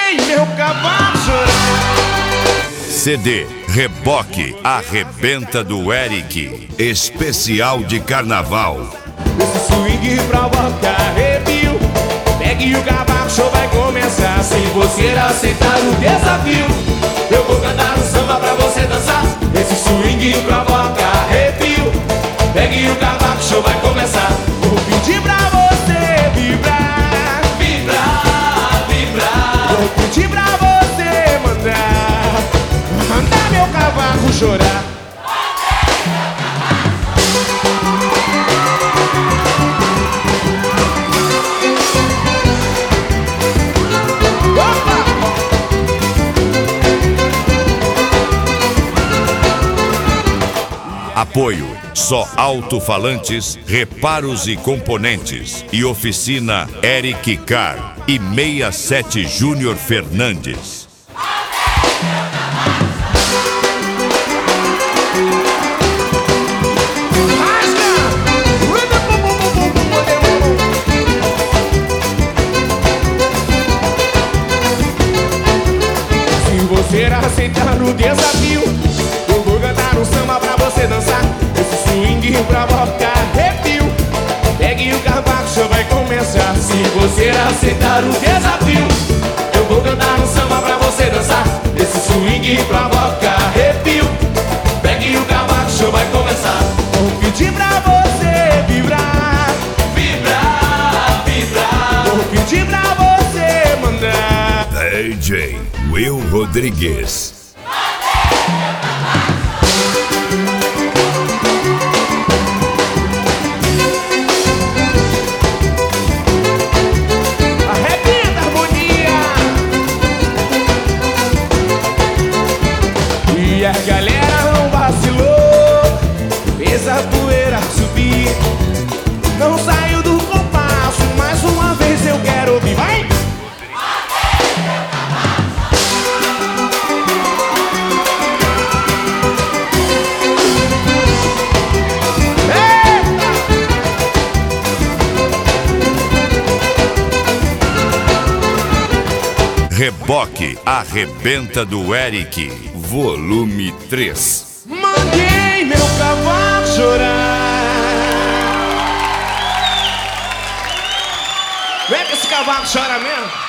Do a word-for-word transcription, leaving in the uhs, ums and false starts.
Mandei meu cavalo chorar. C D Reboque Arrebenta do Eric, especial de carnaval. Esse swing provoca arrepio. Pegue o cavaco, show vai começar. Se você aceitar o desafio, eu vou cantar um samba pra você dançar. Esse swing provoca arrepio. Pegue o cavaco, show vai começar. Vou pedir pra você vibrar, Vibrar, vibrar. vou pedir pra você mandar, mandar meu cavaco chorar. Apoio Só Alto-Falantes, Reparos e Componentes e Oficina Eric Car e sessenta e sete Júnior Fernandes. Se você aceitar o desafio, eu vou cantar um samba pra você dançar. Esse swing provoca arrepio. Pegue o cavaco, show vai começar. Se você aceitar o desafio, eu vou cantar um samba pra você dançar. Esse swing provoca arrepio. Pegue o cavaco, show vai começar. Vou pedir pra você vibrar, Vibrar, vibrar. vou pedir pra você mandar. D J Will Rodrigues. Arrebenta a harmonia. E a galera não vacilou, fez a poeira subir. Não saiu do compasso, mais uma vez eu quero ouvir. Vai! Reboque Arrebenta do Eric, volume três. Mandei meu cavalo chorar. Não é que esse cavalo chora mesmo?